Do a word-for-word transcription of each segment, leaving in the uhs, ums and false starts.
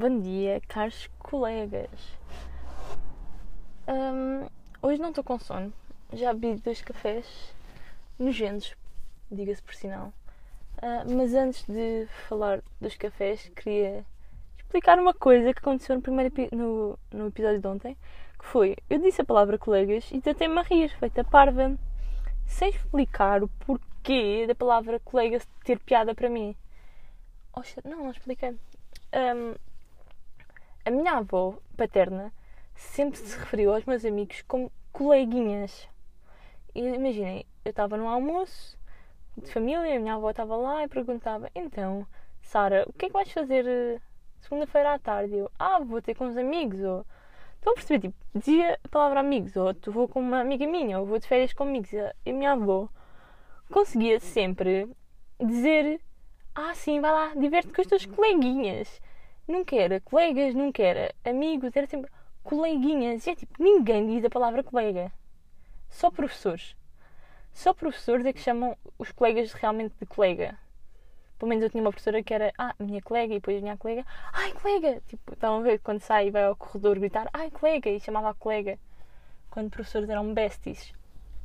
Bom dia, caros colegas. Hum, hoje não estou com sono. Já bebi dois cafés nojentos, diga-se por sinal. Uh, mas antes de falar dos cafés, queria explicar uma coisa que aconteceu no, primeiro epi- no, no episódio de ontem. Que foi, eu disse a palavra colegas e tentei-me a rir, feita parva, sem explicar o porquê da palavra colegas ter piada para mim. Oxa, não, não expliquei. Um, a minha avó paterna sempre se referiu aos meus amigos como coleguinhas. E imaginem, eu estava no almoço de família, a minha avó estava lá e perguntava: então, Sara, o que é que vais fazer uh, segunda-feira à tarde? Eu, ah, vou ter com uns amigos. Ou, estão a perceber? Tipo, dizia a palavra amigos, ou tu vou com uma amiga minha, ou vou de férias com amigos. E a minha avó conseguia sempre dizer: ah, sim, vai lá, diverte com as tuas coleguinhas. Nunca era colegas, nunca era amigos, era sempre coleguinhas. E é tipo, ninguém diz a palavra colega. Só professores. Só professores é que chamam os colegas realmente de colega. Pelo menos eu tinha uma professora que era, ah, minha colega, e depois vinha a colega, ai, colega. Tipo, estão a ver quando sai e vai ao corredor gritar, ai, colega, e chamava a colega. Quando professores eram besties.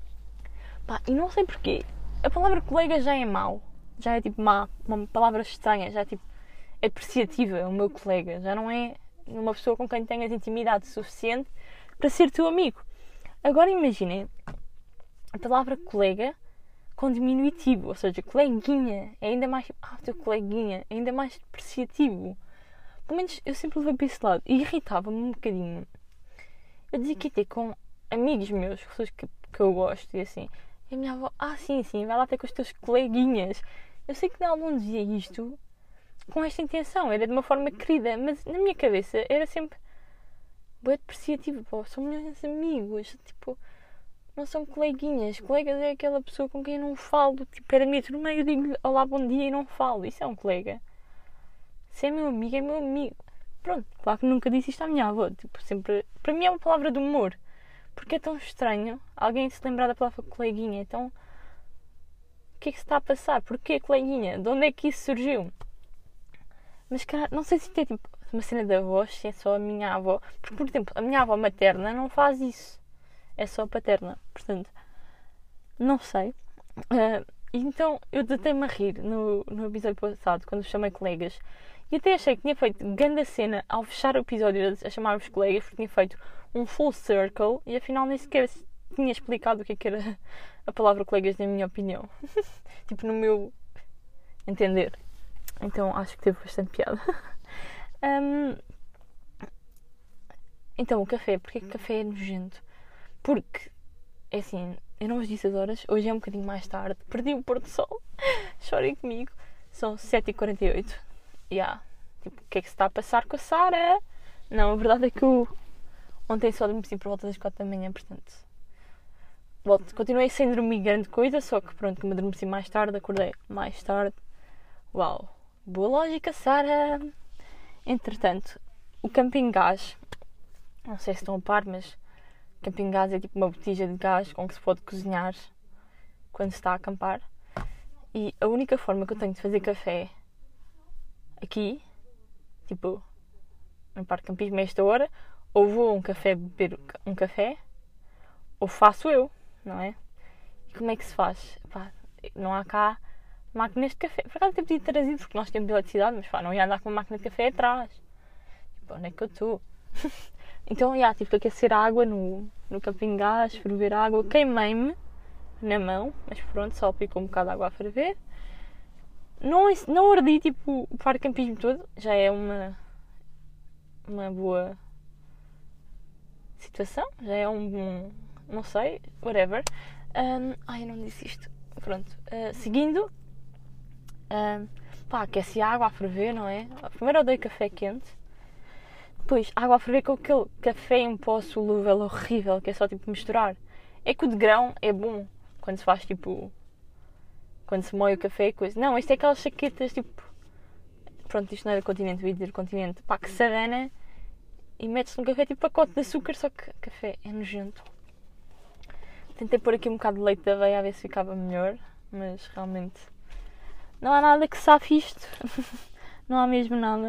Pá, e não sei porquê. A palavra colega já é mau. Já é tipo má, uma palavra estranha, já é tipo é depreciativa, o meu colega, já não é uma pessoa com quem tenhas intimidade suficiente para ser teu amigo. Agora imaginem a palavra colega com diminutivo, ou seja, coleguinha, é ainda mais, ah, teu coleguinha, é ainda mais depreciativo. Pelo menos eu sempre levei para esse lado e irritava-me um bocadinho. Eu dizia que ia ter com amigos meus, pessoas que, que eu gosto e assim. E a minha avó, ah, sim, sim, vai lá ter com os teus coleguinhas. Eu sei que ela não dizia isto com esta intenção, era de uma forma querida, mas na minha cabeça era sempre bué depreciativo, pô, são meus amigos, tipo, não são coleguinhas. Colegas é aquela pessoa com quem eu não falo, tipo, era minha turma e eu digo olá, bom dia e não falo, isso é um colega. Se é meu amigo, é meu amigo. Pronto, claro que nunca disse isto à minha avó, tipo, sempre, para mim é uma palavra de humor, porque é tão estranho alguém se lembrar da palavra coleguinha, então, o que é que se está a passar? Porquê coleguinha? De onde é que isso surgiu? Mas cara, não sei se é tipo uma cena da voz, se é só a minha avó. Porque, por exemplo, a minha avó materna não faz isso. É só a paterna. Portanto, não sei. Uh, então, eu tentei-me a rir no, no episódio passado, quando vos chamei colegas. E até achei que tinha feito grande cena ao fechar o episódio a chamar-vos colegas, porque tinha feito um full circle e afinal nem sequer tinha explicado o que é que era a palavra colegas, na minha opinião. Tipo, no meu entender. Então acho que teve bastante piada. um, então o café, porquê que o café é nojento? Porque, é assim, eu não vos disse as horas, hoje é um bocadinho mais tarde, perdi o pôr do sol, chorem comigo, são sete e quarenta e oito. E yeah, tipo, o que é que se está a passar com a Sara? Não, a verdade é que eu ontem só dormi por volta das quatro da manhã, portanto, volto, continuei sem dormir grande coisa, só que pronto, como adormeci mais tarde, acordei mais tarde. Uau! Boa lógica, Sara! Entretanto, o camping gás, não sei se estão a par, mas camping gás é tipo uma botija de gás com que se pode cozinhar quando se está a acampar. E a única forma que eu tenho de fazer café aqui, tipo, no parque de campismo a esta hora, ou vou a um café beber um café, ou faço eu, não é? E como é que se faz? Pá, não há cá máquinas de café. Por acaso eu podia ter trazido, porque nós temos eletricidade, mas pá, não ia andar com uma máquina de café atrás. Tipo, onde é que eu estou? Então, já, tive que aquecer a água no, no camping gás, ferver a água. Queimei-me na mão, mas pronto, só picou um bocado de água a ferver. Não, não ardi, tipo, o parque de campismo todo. Já é uma, uma boa situação. Já é um bom, não sei, whatever. Um, ai, eu não disse isto. Pronto, uh, seguindo... Um, pá, aqueci a água a ferver, não é? Primeiro eu dei café quente, depois água a ferver com aquele café em pó solúvel horrível que é só tipo misturar. É que o de grão é bom quando se faz tipo, quando se moe o café e coisa. Não, isto é aquelas chaquetas tipo, pronto, isto não era continente, ia dizer continente, pá, que sarana e metes no café tipo pacote de açúcar, só que café é nojento. Tentei pôr aqui um bocado de leite de aveia a ver se ficava melhor, mas realmente não há nada que safe isto. Não há mesmo nada.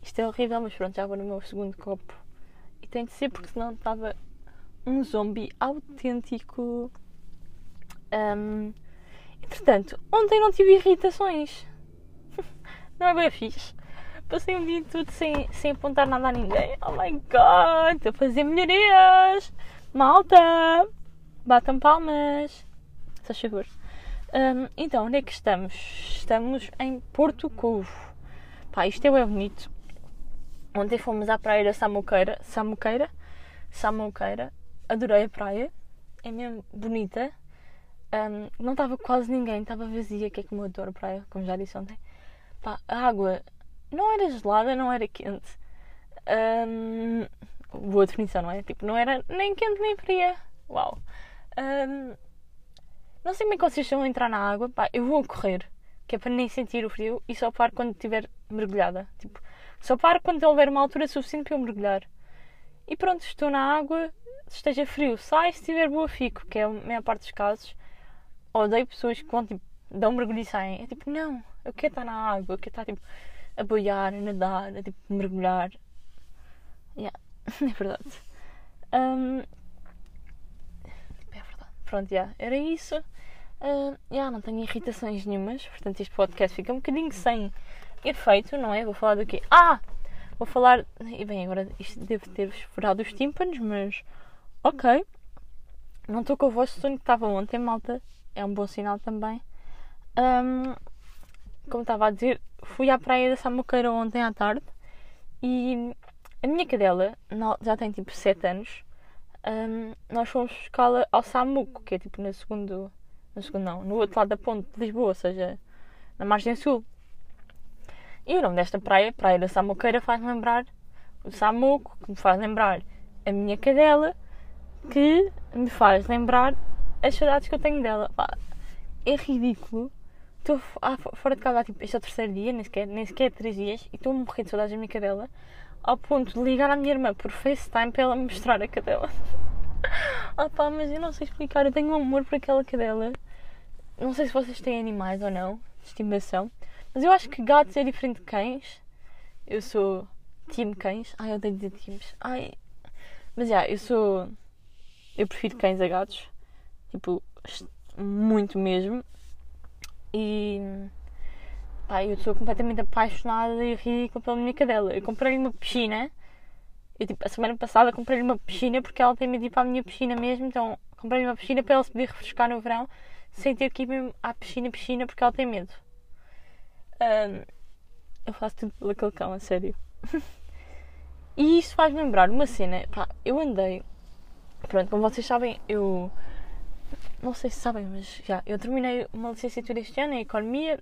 Isto é horrível, mas pronto, já vou no meu segundo copo. E tem de ser porque senão estava um zombie autêntico. Um, entretanto, ontem não tive irritações. Não é bem fixe. Passei um dia todo sem, sem apontar nada a ninguém. Oh my god, estou a fazer melhorias. Malta, batam palmas. Se faz favor. Um, então, onde é que estamos? Estamos em Porto Covo. Pá, isto é bem bonito. Ontem fomos à praia da Samuqueira. Samuqueira? Samuqueira. Adorei a praia. É mesmo bonita. Um, não estava quase ninguém. Estava vazia, que é como eu adoro a praia, como já disse ontem. Pá, a água não era gelada, não era quente. Um, boa definição, não é? Tipo, não era nem quente nem fria. Uau. Um, não sei como é que vocês estão a entrar na água. Pá, eu vou correr, que é para nem sentir o frio, e só paro quando estiver mergulhada. Tipo, só paro quando houver uma altura suficiente para eu mergulhar. E pronto, estou na água, se esteja frio, sai, se estiver boa, fico, que é a maior parte dos casos. Odeio pessoas que vão, tipo, dão um mergulho e saem. É tipo, não, eu quero estar na água, eu quero estar, tipo, a boiar, a nadar, a, tipo, mergulhar. Yeah, é verdade. Um, é verdade. Pronto, yeah, era isso. Uh, yeah, não tenho irritações nenhumas, portanto este podcast fica um bocadinho sem efeito, não é? Vou falar do quê? Ah! Vou falar... E bem, agora isto deve ter-vos furado os tímpanos, mas... Ok. Não estou com a voz de sono que estava ontem, malta. É um bom sinal também. Um, como estava a dizer, fui à praia da Samuqueira ontem à tarde e a minha cadela já tem tipo sete anos. Um, nós fomos buscá-la ao Samuco, que é tipo no segundo... No segundo não, no outro lado da ponte de Lisboa, ou seja, na margem sul. E o nome desta praia, Praia da Samuqueira, faz-me lembrar o Samuco, que me faz lembrar a minha cadela, que me faz lembrar as saudades que eu tenho dela. Pá, é ridículo. Estou fora de casa, tipo, este é o terceiro dia, nem sequer, nem sequer três dias, e estou a morrer de saudades da minha cadela, ao ponto de ligar à minha irmã por FaceTime para ela me mostrar a cadela. Ah pá, mas eu não sei explicar, eu tenho um amor por aquela cadela. Não sei se vocês têm animais ou não, de estimação, mas eu acho que gatos é diferente de cães. Eu sou time cães. Ai, eu odeio dizer times. Ai, mas já, yeah, eu sou... Eu prefiro cães a gatos. Tipo, muito mesmo. E... Pá, eu sou completamente apaixonada e ridícula pela minha cadela. Eu comprei-lhe uma piscina. Eu, tipo, a semana passada comprei-lhe uma piscina porque ela tem medo de ir para a minha piscina mesmo. Então, comprei-lhe uma piscina para ela se poder refrescar no verão sem ter que ir mesmo à piscina, piscina, porque ela tem medo. Um, eu faço tudo pelo aquele cão, a sério. E isto faz-me lembrar uma cena. Pá, eu andei... Pronto, como vocês sabem, eu... Não sei se sabem, mas já... Eu terminei uma licenciatura este ano em Economia.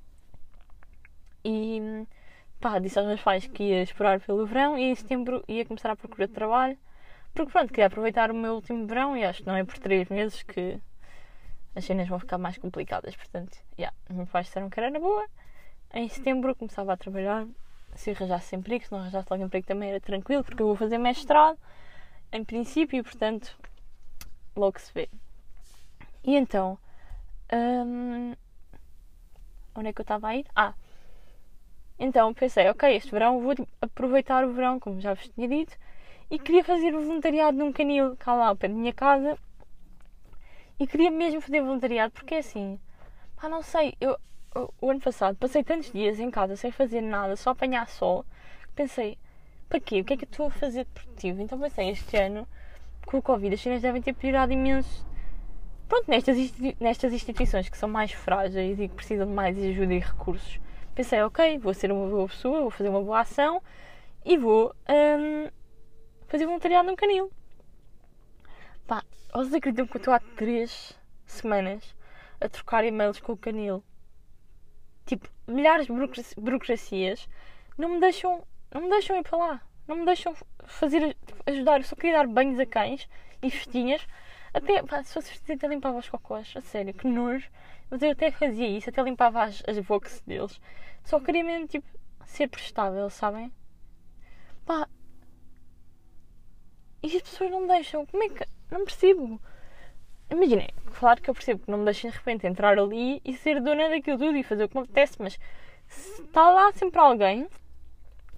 E... Pá, disse aos meus pais que ia esperar pelo verão e em setembro ia começar a procurar de trabalho. Porque pronto, queria aproveitar o meu último verão e acho que não é por três meses que as cenas vão ficar mais complicadas. Portanto, já, os meus pais disseram que era na boa. Em setembro eu começava a trabalhar. Se arranjasse emprego, se não arranjasse logo emprego também era tranquilo, porque eu vou fazer mestrado em princípio e portanto logo se vê. E então, hum, onde é que eu estava a ir? Ah, então pensei, ok, este verão vou aproveitar o verão, como já vos tinha dito, e queria fazer voluntariado num canil cá lá ao pé da minha casa. E queria mesmo fazer voluntariado, porque é assim, pá, não sei, eu o ano passado passei tantos dias em casa sem fazer nada, só apanhar sol, pensei, para quê? O que é que eu estou a fazer de produtivo? Então pensei, este ano, com o Covid, as cenas devem ter piorado imenso. Pronto, nestas, nestas instituições que são mais frágeis e que precisam de mais ajuda e recursos, pensei, ok, vou ser uma boa pessoa, vou fazer uma boa ação e vou hum, fazer voluntariado num canil. Pá, vocês acreditam que eu estou há três semanas a trocar e-mails com o canil? Tipo, milhares de burocracias não me deixam, não me deixam ir para lá. Não me deixam fazer, ajudar. Eu só queria dar banhos a cães e festinhas. Até, pá, se fosse festinha, até limpava os cocós. A sério, que nojo. Mas eu até fazia isso, até limpava as, as boxes deles. Só queria mesmo, tipo, ser prestável, sabem? Pá. E as pessoas não me deixam. Como é que... Não percebo. Imaginem, claro que eu percebo que não me deixem de repente entrar ali e ser dona daquilo tudo e fazer o que me apetece, mas se está lá sempre alguém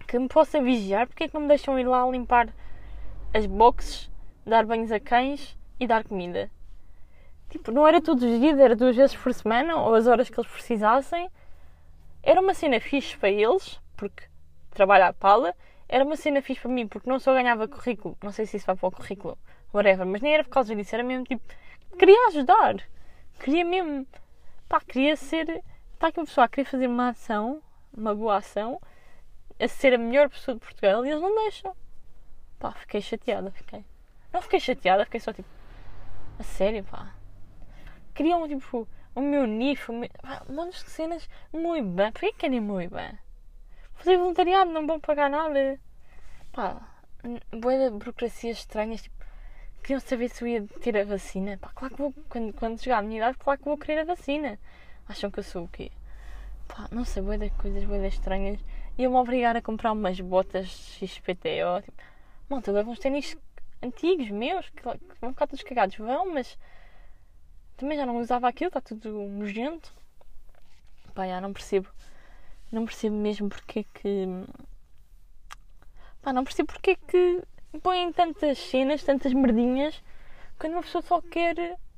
que me possa vigiar, porque é que não me deixam ir lá limpar as boxes, dar banhos a cães e dar comida? Tipo, não era todos os dias, era duas vezes por semana, ou as horas que eles precisassem. Era uma cena fixe para eles, porque trabalho à pala. Era uma cena fixe para mim, porque não só ganhava currículo, não sei se isso vai para o currículo, whatever, mas nem era por causa disso, era mesmo tipo, queria ajudar, queria mesmo, pá, queria ser, está aqui uma pessoa a querer fazer uma ação, uma boa ação, a ser a melhor pessoa de Portugal e eles não deixam. Pá, fiquei chateada, fiquei. Não fiquei chateada, fiquei só tipo, a sério, pá. Queriam tipo, o meu N I F, o meu, pá, um monte de cenas, muito bem, porquê que querem muito bem? Fazer voluntariado, não vão pagar nada. Pá, boa de burocracias estranhas, tipo, queriam saber se eu ia ter a vacina. Pá, claro que vou, quando, quando chegar à minha idade, claro que vou querer a vacina. Acham que eu sou o quê? Pá, não sei, boa de coisas, boa de estranhas. Iam-me obrigar a comprar umas botas X P T O, tipo, malta, levam uns ténis antigos, meus, que, que vão ficar todos cagados, vão, mas também já não usava aquilo, está tudo nojento. Pá, já não percebo. Não percebo mesmo porque é que... Pá, não percebo porque é que põem tantas cenas, tantas merdinhas, quando uma pessoa só quer...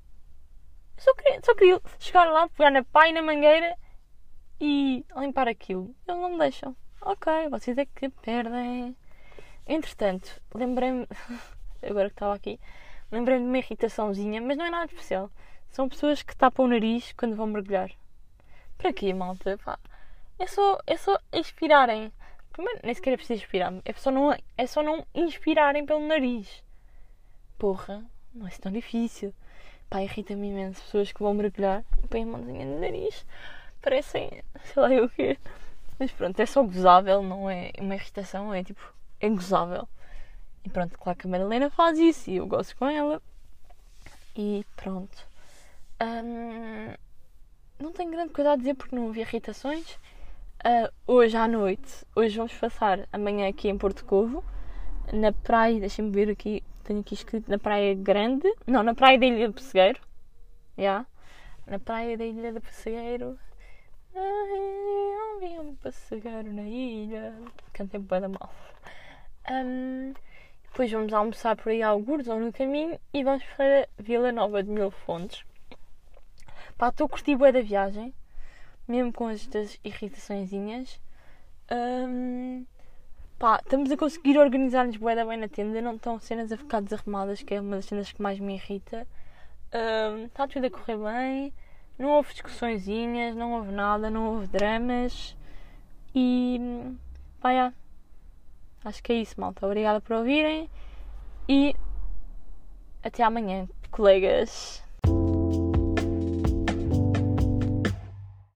Só queria, só queria chegar lá, pegar na pá e na mangueira e limpar aquilo. Eles não me deixam. Ok, vocês é que perdem. Entretanto, lembrei-me... Agora que estava aqui, lembrei-me de uma irritaçãozinha, mas não é nada especial. São pessoas que tapam o nariz quando vão mergulhar. Para quê, malta? Pá. É só, é só inspirarem. Primeiro, nem sequer é preciso inspirar. É só, não, é só não inspirarem pelo nariz. Porra, não é tão difícil. Pá, irrita-me imenso. Pessoas que vão mergulhar e põem a mãozinha no nariz. Parecem, sei lá eu o quê. Mas pronto, é só gozável, não é uma irritação. É tipo, é gozável. E pronto, claro que a Madalena faz isso e eu gosto com ela. E pronto. Hum, não tenho grande coisa a dizer porque não havia irritações. Uh, hoje à noite, hoje vamos passar amanhã aqui em Porto Covo, na praia, deixem-me ver aqui, tenho aqui escrito na Praia Grande, não, na Praia da Ilha do Pessegueiro, já, yeah. Na Praia da Ilha do Pessegueiro, ai, eu vi um pessegueiro na ilha, cantei bué da mal. Um, depois vamos almoçar por aí a algures ou no caminho e vamos para Vila Nova de Mil Fontes. Pá, estou a curtir bué da viagem. Mesmo com estas irritaçõezinhas. Um, pá, estamos a conseguir organizar-nos bué da bem na tenda. Não estão cenas a ficar desarrumadas, que é uma das cenas que mais me irrita. Um, está tudo a correr bem. Não houve discussõezinhas, não houve nada, não houve dramas. E pá, já. Acho que é isso, malta. Obrigada por ouvirem. E até amanhã, colegas.